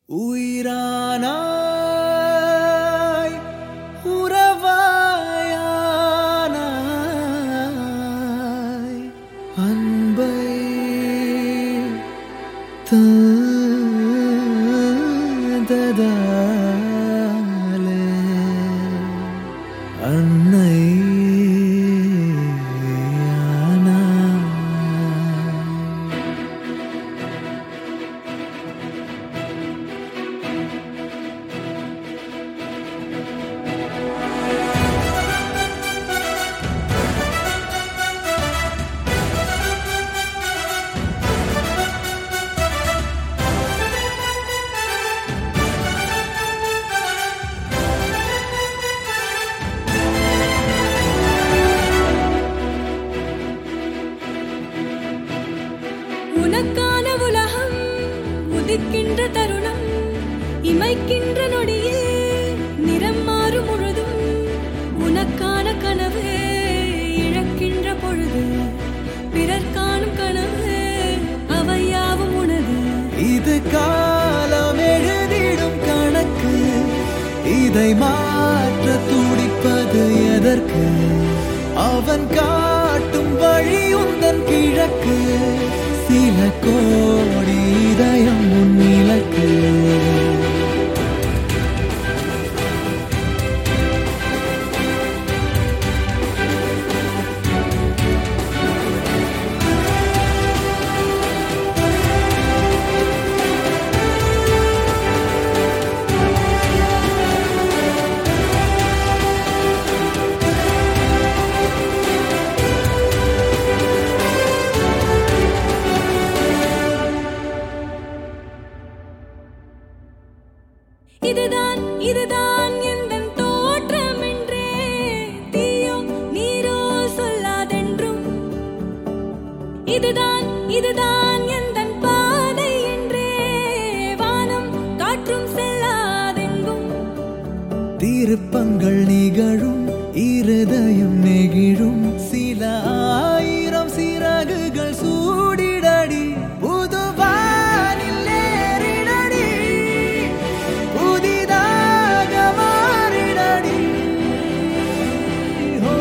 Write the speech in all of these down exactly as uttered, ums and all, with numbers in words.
உயிரானாய் உறவாயானாய் அன்பை தந்ததாலே அன்னை உனக்கான உலகம் உதிக்கின்ற தருணம் இமைக்கின்ற நொடியில் நிறம் மாறும் முழுதும் உனக்கான கனவு இழக்கின்ற பொழுது பிறர் காணும் கனவு அவையாவும் உனது. இது காலம் எழுதிடும் கணக்கு, இதை மாற்ற துடிப்பது எதற்கு? அவன் காட்டும் வழி உந்தன் கிழக்கு, சில கோடி இதயம் உன் இலக்கு. இதுதான் இதுதான் எந்தன் தோற்றம் என்றே தீயோ நீரோ சொல்லாதென்றும், இதுதான் இதுதான் எந்தன் பாதை என்றே வானம் காற்றும் செல்லாதெங்கும். திருப்பங்கள் நிகழும், இருதயம் நெகிழும், சில ஆயிரம் சிறகுகள் சூடிடடி, புதுவானில் ஏறிடடி, புதிதாக மாறிடடி. ஓ,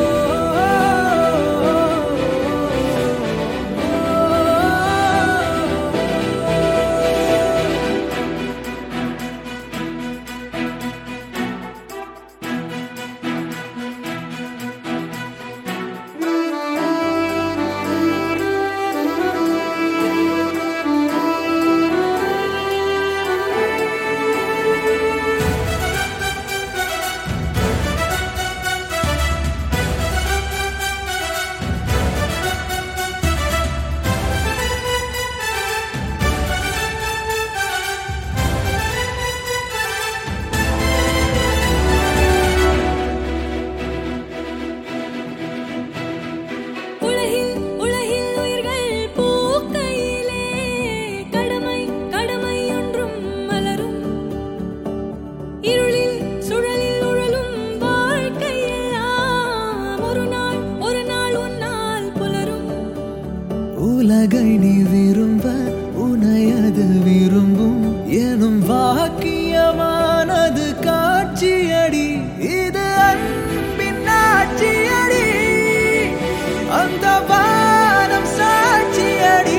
உலகை நீ விரும்ப உனையது விரும்பும் எனும் வாக்கியமானது காட்சியடி, இது அன்பின் ஆட்சியடி, அந்த வானம் சாட்சியடி.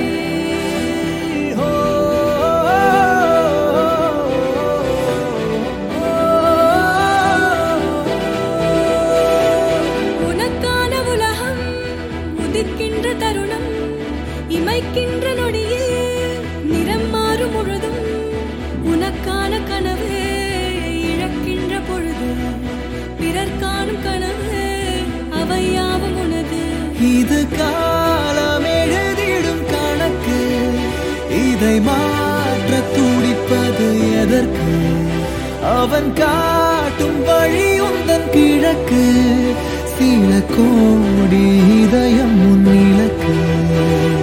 ஓ, உனக்கான உலகம் உதிக்கின்ற தருணம் இமைக்கின்ற நொடியில் நிறம் மாறும் முழுதும் உனக்கான கனவு இழக்கின்ற பொழுது பிறர் காணும் கனவு அவையாவும் உனது. இது காலம் எழுதிடும் கணக்கு, இதை மாற்ற துடிப்பது எதற்கு? அவன் காட்டும் வழி உந்தன் கிழக்கு, சில கோடி இதயம் உன் இலக்கு.